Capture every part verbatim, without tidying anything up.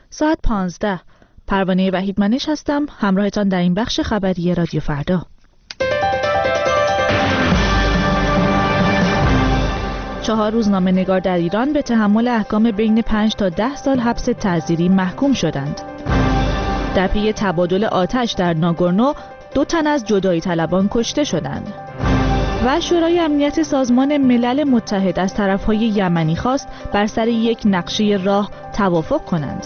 ساعت پانزده. پروانه وحیدمنش هستم، همراهتان در این بخش خبری رادیو فردا. چهار روزنامه نگار در ایران به تحمل احکام بین پنج تا ده سال حبس تعزیری محکوم شدند. در پی تبادل آتش در ناگورنو دو تن از جدایی طلبان کشته شدند. و شورای امنیت سازمان ملل متحد از طرفهای یمنی خواست بر سر یک نقشه راه توافق کنند.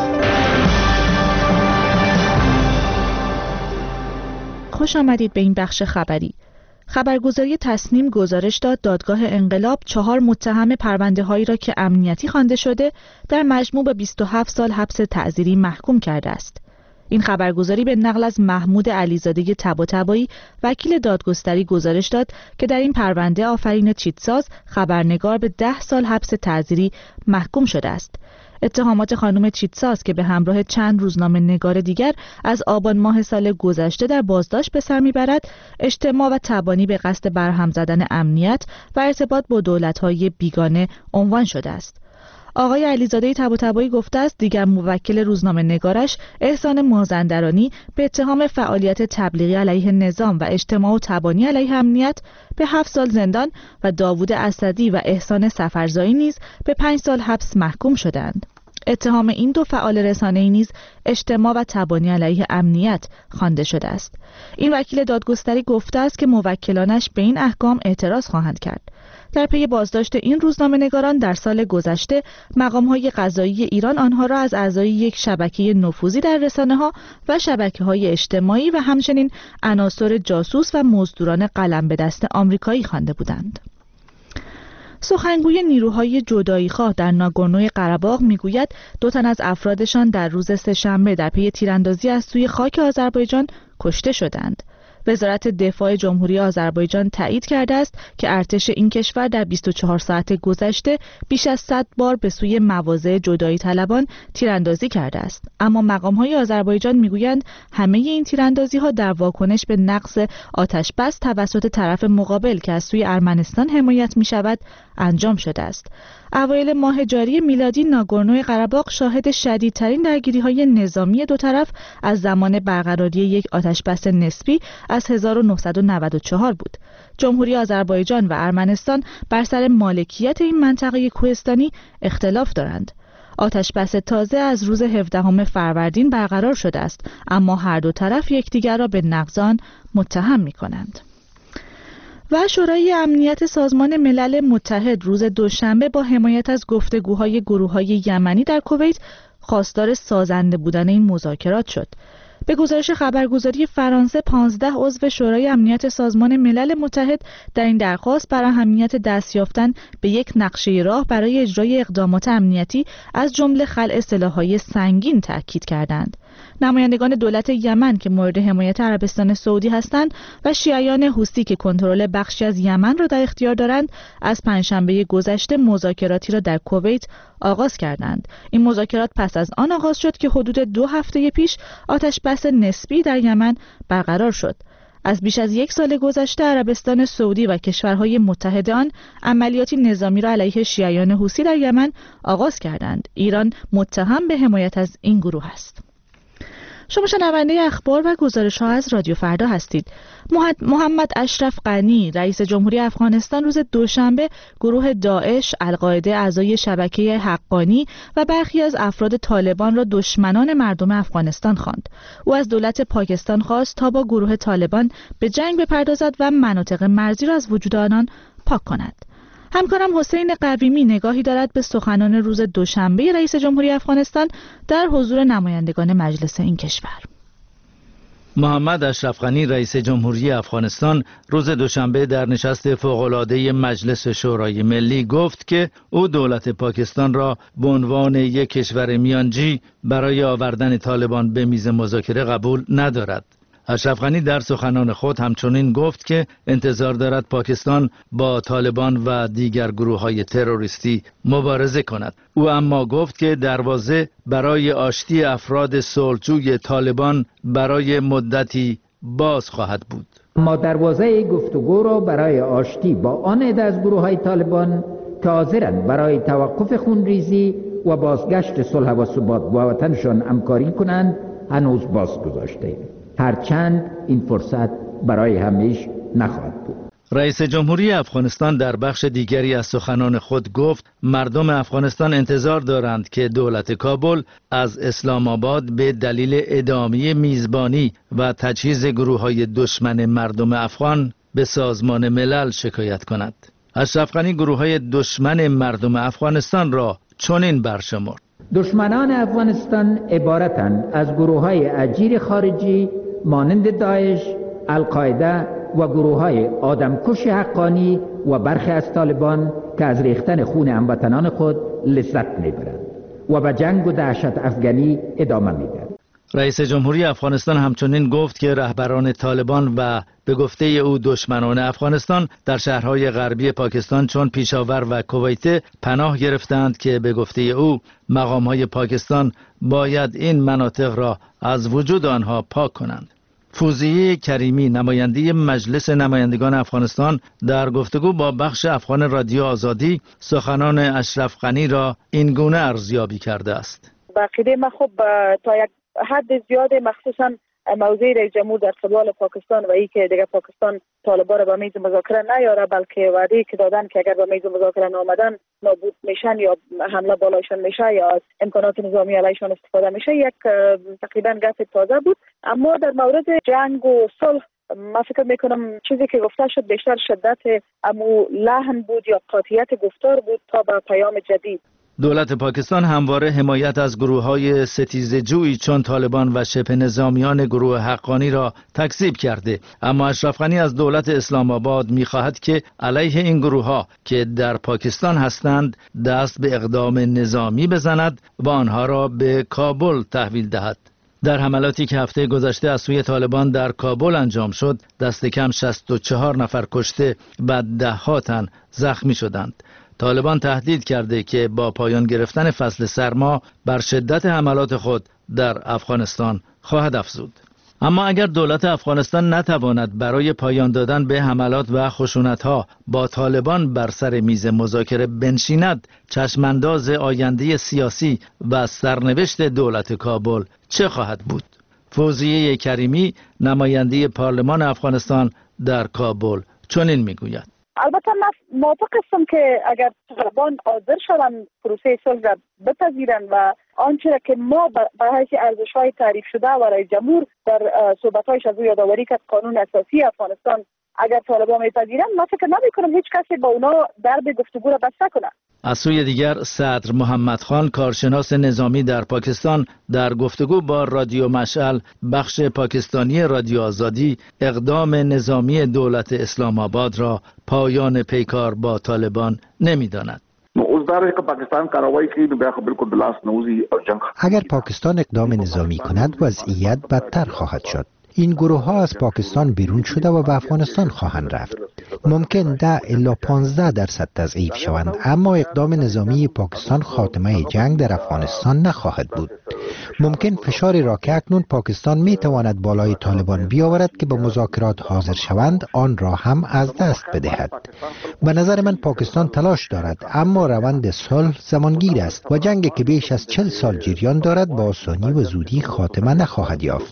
خوش آمدید به این بخش خبری. خبرگزاری تصنیم گزارش داد دادگاه انقلاب چهار متهم پرونده هایی را که امنیتی خوانده شده در مجموع به بیست و هفت سال حبس تعزیری محکوم کرده است. این خبرگزاری به نقل از محمود علیزاده طباطبایی وکیل دادگستری گزارش داد که در این پرونده آفرین چیتساز خبرنگار به ده سال حبس تعزیری محکوم شده است. اتهامات خانم چیتساز که به همراه چند روزنامه نگار دیگر از آبان ماه سال گذشته در بازداشت به سر میبرد، اجتماع و تبانی به قصد برهم زدن امنیت و ارتباط با دولت‌های بیگانه عنوان شده است. آقای علیزاده طباطبایی گفته است دیگر موکل روزنامه نگارش احسان مازندرانی به اتهام فعالیت تبلیغی علیه نظام و اجتماع و تبانی علیه امنیت به هفت سال زندان و داوود اسدی و احسان سفرزایی نیز به پنج سال حبس محکوم شدند. اتهام این دو فعال رسانه‌ای نیز اجتماع و تبانی علیه امنیت خوانده شده است. این وکیل دادگستری گفته است که موکلانش به این احکام اعتراض خواهند کرد. در پی بازداشت این روزنامه‌نگاران در سال گذشته مقام‌های قضایی ایران آنها را از اعضای یک شبکه نفوذی در رسانه‌ها و شبکه‌های اجتماعی و همچنین عناصر جاسوس و مزدوران قلم به دست آمریکایی خوانده بودند. سخنگوی نیروهای جدایی‌خواه در ناگورنوی قره‌باغ میگوید دو تن از افرادشان در روز سه‌شنبه در پی تیراندازی از سوی خاک آذربایجان کشته شدند. وزارت دفاع جمهوری آذربایجان تایید کرده است که ارتش این کشور در بیست و چهار ساعت گذشته بیش از صد بار به سوی مواضع جدایی طلبان تیراندازی کرده است. اما مقام‌های آذربایجان میگویند همه این تیراندازی‌ها در واکنش به نقض آتش بس توسط طرف مقابل که از سوی ارمنستان حمایت می‌شود انجام شده است. اوایل ماه جاری میلادی ناگورنوی قره‌باغ شاهد شدیدترین درگیری‌های نظامی دو طرف از زمان برقراری یک آتش‌بس نسبی از هزار و نهصد و نود و چهار بود. جمهوری آذربایجان و ارمنستان بر سر مالکیت این منطقه کوهستانی اختلاف دارند. آتش‌بس تازه از روز هفدهم فروردین برقرار شده است، اما هر دو طرف یکدیگر را به نقض آن متهم می‌کنند. و شورای امنیت سازمان ملل متحد روز دوشنبه با حمایت از گفتگوهای گروه‌های یمنی در کویت خواستار سازنده بودن این مذاکرات شد. به گزارش خبرگزاری فرانسه پانزده عضو شورای امنیت سازمان ملل متحد در این درخواست بر اهمیت دست یافتن به یک نقشه راه برای اجرای اقدامات امنیتی از جمله خلع سلاح‌های سنگین تاکید کردند. نمایندگان دولت یمن که مورد حمایت عربستان سعودی هستند و شیعیان حوثی که کنترل بخشی از یمن را در اختیار دارند از پنجشنبه گذشته مذاکراتی را در کویت آغاز کردند. این مذاکرات پس از آن آغاز شد که حدود دو هفته پیش آتش بس نسبی در یمن برقرار شد. از بیش از یک سال گذشته عربستان سعودی و کشورهای متحد آن عملیاتی نظامی را علیه شیعیان حوثی در یمن آغاز کردند. ایران متهم به حمایت از این گروه است. شما شنونده اخبار و گزارش‌ها از رادیو فردا هستید. محمد اشرف غنی رئیس جمهوری افغانستان روز دوشنبه گروه داعش، القاعده، اعضای شبکه حقانی و برخی از افراد طالبان را دشمنان مردم افغانستان خواند. او از دولت پاکستان خواست تا با گروه طالبان به جنگ بپردازد و مناطق مرزی را از وجود آنان پاک کند. همکارم حسین قویمی نگاهی دارد به سخنان روز دوشنبه رئیس جمهوری افغانستان در حضور نمایندگان مجلس این کشور. محمد اشرف غنی رئیس جمهوری افغانستان روز دوشنبه در نشست فوق‌العاده مجلس شورای ملی گفت که او دولت پاکستان را به عنوان یک کشور میانجی برای آوردن طالبان به میز مذاکره قبول ندارد. اشرف غنی در سخنان خود همچنین گفت که انتظار دارد پاکستان با طالبان و دیگر گروه‌های تروریستی مبارزه کند. او اما گفت که دروازه برای آشتی افراد صلحجوی طالبان برای مدتی باز خواهد بود. ما دروازه گفتگو را برای آشتی با آن عده از گروه‌های طالبان که حاضرند برای توقف خونریزی و بازگشت صلح و ثبات با وطنشان همکاری کنند هنوز باز گذاشته، هرچند این فرصت برای همیشه نخواهد بود. رئیس جمهوری افغانستان در بخش دیگری از سخنان خود گفت مردم افغانستان انتظار دارند که دولت کابل از اسلام آباد به دلیل ادامه میزبانی و تجهیز گروه‌های دشمن مردم افغان به سازمان ملل شکایت کند. اشرف غنی گروه‌های دشمن مردم افغانستان را چنین برشمرد: دشمنان افغانستان عبارتند از گروه‌های اجیر خارجی مانند داعش، القاعده و گروه‌های آدمکش حقانی و برخی از طالبان که از ریختن خون هموطنان خود لذت می‌برند و به جنگ و دهشت افغانی ادامه می‌دهند. رئیس جمهوری افغانستان همچنین گفت که رهبران طالبان و به گفته او دشمنان افغانستان در شهرهای غربی پاکستان چون پیشاور و کویت پناه گرفتند که به گفته او مقام‌های پاکستان باید این مناطق را از وجود آنها پاک کنند. فوزیه کریمی نماینده مجلس نمایندگان افغانستان در گفتگو با بخش افغان رادیو آزادی سخنان اشرف غنی را این گونه ارزیابی کرده است: با عقیده ما خب تا یک حد زیاد مخصوصا موضع رئیس جمهور در قبال پاکستان و ای که دیگه پاکستان طالبان را به میز مذاکره نیاره، بلکه وعده که دادن که اگر به میز مذاکره نآمدن نابود میشن یا حمله بالایشان میشه یا از امکانات نظامی علیشان استفاده میشه، یک تقریبا گپ تازه بود. اما در مورد جنگ و صلح من فکر میکنم چیزی که گفته شد بیشتر شدت امو لحن بود یا قاطعیت گفتار بود تا به پیام جدید. دولت پاکستان همواره حمایت از گروه‌های ستیزجویی چون طالبان و شبه نظامیان گروه حقانی را تکذیب کرده، اما اشرف غنی از دولت اسلام آباد می‌خواهد که علیه این گروه‌ها که در پاکستان هستند دست به اقدام نظامی بزند و آنها را به کابل تحویل دهد. در حملاتی که هفته گذشته از سوی طالبان در کابل انجام شد، دست کم شصت و چهار نفر کشته و ده‌ها تن زخمی شدند. طالبان تهدید کرده که با پایان گرفتن فصل سرما بر شدت حملات خود در افغانستان خواهد افزود. اما اگر دولت افغانستان نتواند برای پایان دادن به حملات و خشونت‌ها با طالبان بر سر میز مذاکره بنشیند، چشمانداز آینده سیاسی و سرنوشت دولت کابل چه خواهد بود؟ فوزیه کریمی نماینده پارلمان افغانستان در کابل چنین میگوید: البته من موافق هستم که اگر طالبان حاضر شوند پروسه صلح را بپذیرند و آنچه که ما به حیث ارزش‌های تعریف شده و رئیس جمهور در صحبت‌هایش از او یادآوری کرد قانون اساسی افغانستان اگر طالبان میپذیرند، من فکر نمی‌کنم هیچ کسی با اونا درب گفتگو را بسته کنه. از سوی دیگر صدر محمد خان کارشناس نظامی در پاکستان در گفتگو با رادیو مشعل بخش پاکستانی رادیو آزادی اقدام نظامی دولت اسلام آباد را پایان پیکار با طالبان نمی‌داند. اگر پاکستان اقدام نظامی کند وضعیت بدتر خواهد شد. این گروه ها از پاکستان بیرون شده و به افغانستان خواهند رفت. ممکن ده الی پانزده درصد تضعیف شوند، اما اقدام نظامی پاکستان خاتمه جنگ در افغانستان نخواهد بود. ممکن فشاری را که اکنون پاکستان می تواند بالای طالبان بیاورد که به مذاکرات حاضر شوند آن را هم از دست بدهد. به نظر من پاکستان تلاش دارد، اما روند صلح زمانگیر است و جنگ که بیش از چهل سال جریان دارد با آسانی و زودی خاتمه نخواهد یافت.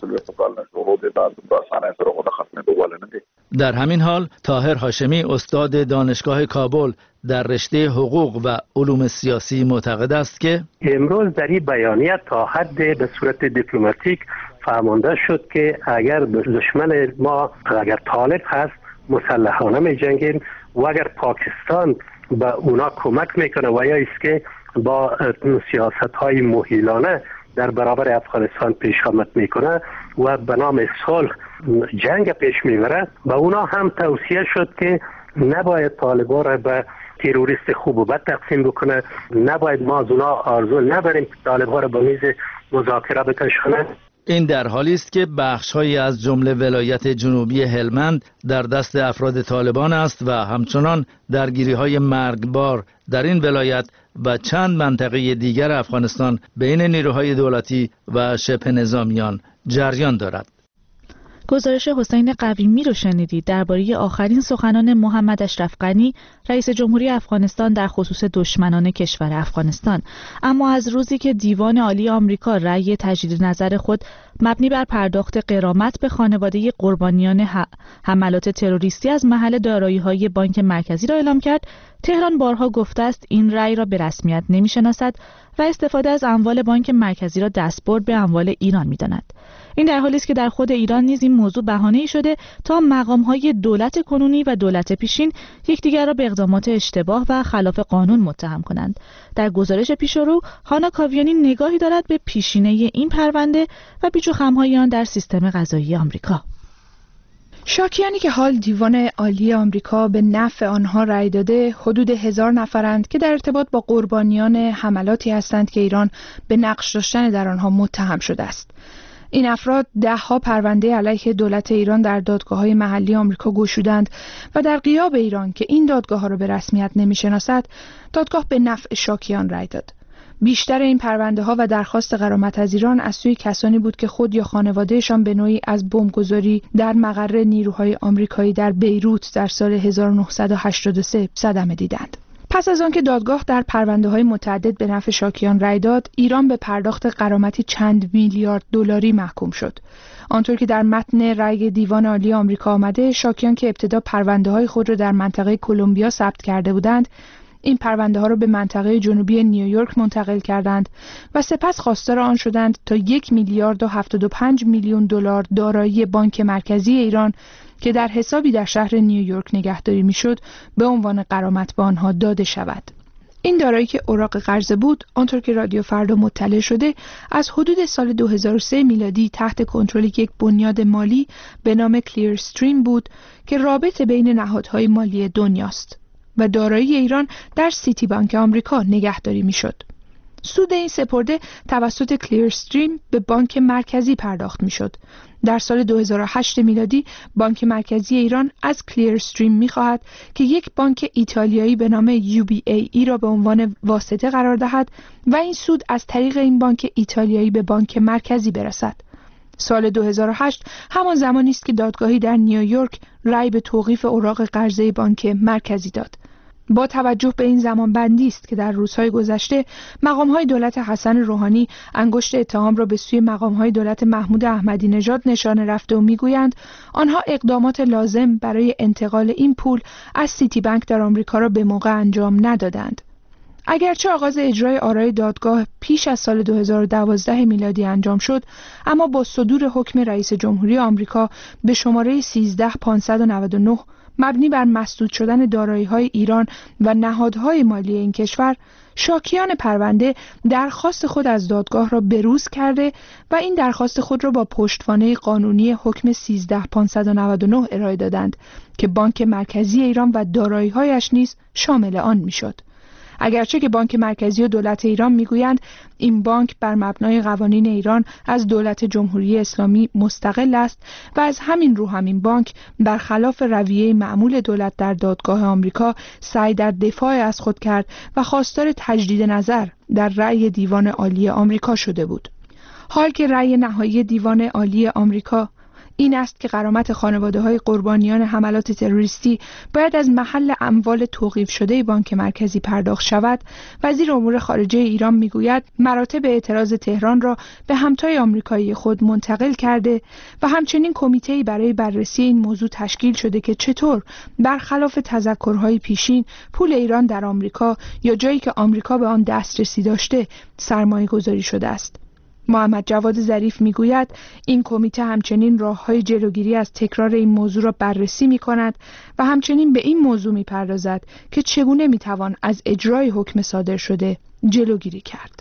در همین حال طاهر هاشمی استاد دانشگاه کابل در رشته حقوق و علوم سیاسی معتقد است که امروز در این بیانیه تا حد به صورت دیپلماتیک فهمانده شد که اگر دشمن ما اگر طالب هست مسلحانه می جنگیم و اگر پاکستان به اونا کمک میکنه و یا است که با سیاست های مهیلانه در برابر افغانستان پیش آمد میکنه و به نام صلح جنگ پیش میبره، به اونا هم توصیه شد که نباید طالبان را به تروریست خوب و بد تقسیم بکنه، نباید ما از اونا آرزو نبریم که طالبان را به میز مذاکره بکشانه. این در حالی است که بخش‌هایی از جمله ولایت جنوبی هلمند در دست افراد طالبان است و همچنان درگیری‌های مرگبار در این ولایت و چند منطقه دیگر افغانستان بین نیروهای دولتی و شبه نظامیان جریان دارد. گزارش حسین قویمی رو شنیدید درباره آخرین سخنان محمد اشرف غنی رئیس جمهوری افغانستان در خصوص دشمنان کشور افغانستان. اما از روزی که دیوان عالی آمریکا رأی تجدید نظر خود مبنی بر پرداخت غرامت به خانواده قربانیان حملات تروریستی از محل دارایی‌های بانک مرکزی را اعلام کرد، تهران بارها گفته است این رأی را به رسمیت نمی‌شناسد و استفاده از اموال بانک مرکزی را دستبرد به اموال ایران می‌داند. این در حالی است که در خود ایران نیز این موضوع بهانه‌ای شده تا مقام‌های دولت کنونی و دولت پیشین یکدیگر را به اقدامات اشتباه و خلاف قانون متهم کنند. در گزارش پیشرو هانا کاویانی نگاهی دارد به پیشینه این پرونده و پیچ و خم‌های آن در سیستم قضایی آمریکا. شاکیانی که حال دیوان عالی آمریکا به نفع آنها رأی داده حدود هزار نفرند که در ارتباط با قربانیان حملاتی هستند که ایران به نقش داشتن در آنها متهم شده است. این افراد دهها پرونده علیه دولت ایران در دادگاه‌های محلی آمریکا گشودند و در غیاب ایران که این دادگاه‌ها را به رسمیت نمی‌شناسد، دادگاه به نفع شاکیان رأی داد. بیشتر این پرونده‌ها و درخواست غرامت از ایران از سوی کسانی بود که خود یا خانوادهشان به نوعی از بمبگذاری در مقر نیروهای آمریکایی در بیروت در سال هزار و نهصد و هشتاد و سه صدمه دیدند. پس از آنکه دادگاه در پرونده‌های متعدد به نفع شاکیان رأی داد، ایران به پرداخت غرامتی چند میلیارد دلاری محکوم شد. آنطور که در متن رأی دیوان عالی آمریکا آمده، شاکیان که ابتدا پرونده‌های خود را در منطقه کلمبیا ثبت کرده بودند، این پرونده ها را به منطقه جنوبی نیویورک منتقل کردند و سپس خواستار آن شدند تا یک میلیارد و هفتاد و پنج میلیون دلار دارایی بانک مرکزی ایران که در حسابی در شهر نیویورک نگهداری میشد به عنوان غرامت به آنها داده شود. این دارایی که اوراق قرضه بود، آنطور که رادیو فردا مطلع شده، از حدود سال دو هزار و سه میلادی تحت کنترل یک بنیاد مالی به نام کلیر استریم بود که رابط بین نهادهای مالی دنیاست و دارایی ایران در سیتی بانک آمریکا نگهداری میشد. سود این سپرده توسط کلیر استریم به بانک مرکزی پرداخت میشد. در سال دو هزار و هشت میلادی بانک مرکزی ایران از کلیر استریم میخواهد که یک بانک ایتالیایی به نام یو بی ای ای را به عنوان واسطه قرار دهد و این سود از طریق این بانک ایتالیایی به بانک مرکزی برسد. سال دو هزار و هشت همان زمانی است که دادگاهی در نیویورک رأی به توقیف اوراق قرضه بانک مرکزی داد. با توجه به این زمان بندی است که در روزهای گذشته مقام‌های دولت حسن روحانی انگشت اتهام را به سوی مقام‌های دولت محمود احمدی نژاد نشانه رفته و میگویند آنها اقدامات لازم برای انتقال این پول از سیتی بانک در آمریکا را به موقع انجام ندادند. اگرچه آغاز اجرای آرای دادگاه پیش از سال دو هزار و دوازده میلادی انجام شد، اما با صدور حکم رئیس جمهوری آمریکا به شماره سیزده هزار و پانصد و نود و نه مبنی بر مسدود شدن دارایی‌های ایران و نهادهای مالی این کشور، شاکیان پرونده درخواست خود از دادگاه را بروز کرده و این درخواست خود را با پشتوانه قانونی حکم سیزده هزار و پانصد و نود و نه ارائه دادند که بانک مرکزی ایران و دارایی‌هایش نیز شامل آن میشد. اگرچه که بانک مرکزی و دولت ایران میگویند این بانک بر مبنای قوانین ایران از دولت جمهوری اسلامی مستقل است و از همین رو همین بانک برخلاف رویه معمول دولت در دادگاه آمریکا سعی در دفاع از خود کرد و خواستار تجدید نظر در رأی دیوان عالی آمریکا شده بود. حال که رأی نهایی دیوان عالی آمریکا این است که غرامت خانواده‌های قربانیان حملات تروریستی باید از محل اموال توقیف شده بانک مرکزی پرداخت شود، وزیر امور خارجه ایران میگوید مراتب اعتراض تهران را به همتای آمریکایی خود منتقل کرده و همچنین کمیته‌ای برای بررسی این موضوع تشکیل شده که چطور برخلاف تذکرهای پیشین پول ایران در آمریکا یا جایی که آمریکا به آن دسترسی داشته سرمایه‌گذاری شده است. محمد جواد ظریف میگوید این کمیته همچنین راه‌های جلوگیری از تکرار این موضوع را بررسی می‌کند و همچنین به این موضوع می‌پردازد که چگونه می‌توان از اجرای حکم صادر شده جلوگیری کرد.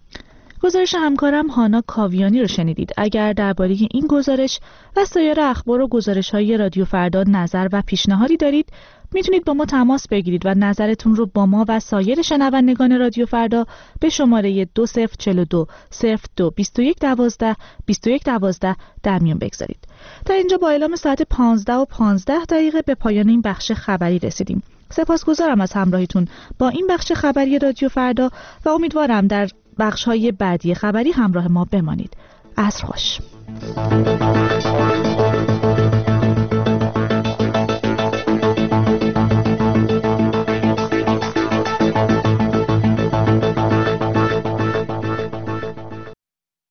گزارش همکارم هانا کاویانی رو شنیدید. اگر درباره این گزارش و سایر اخبار و گزارش‌های رادیو فردا نظر و پیشنهادی دارید، میتونید با ما تماس بگیرید و نظرتون رو با ما و سایر شنوندگان رادیو فردا به شماره دو صفر چهار دو صفر دو بیست و یک دوازده بیست و یک دوازده در میون بگذارید. تا اینجا با اعلام ساعت پانزده و پانزده دقیقه به پایان این بخش خبری رسیدیم. سپاسگزارم از همراهیتون با این بخش خبری رادیو فردا و امیدوارم در بخش‌های بعدی خبری همراه ما بمانید. عصر خوش.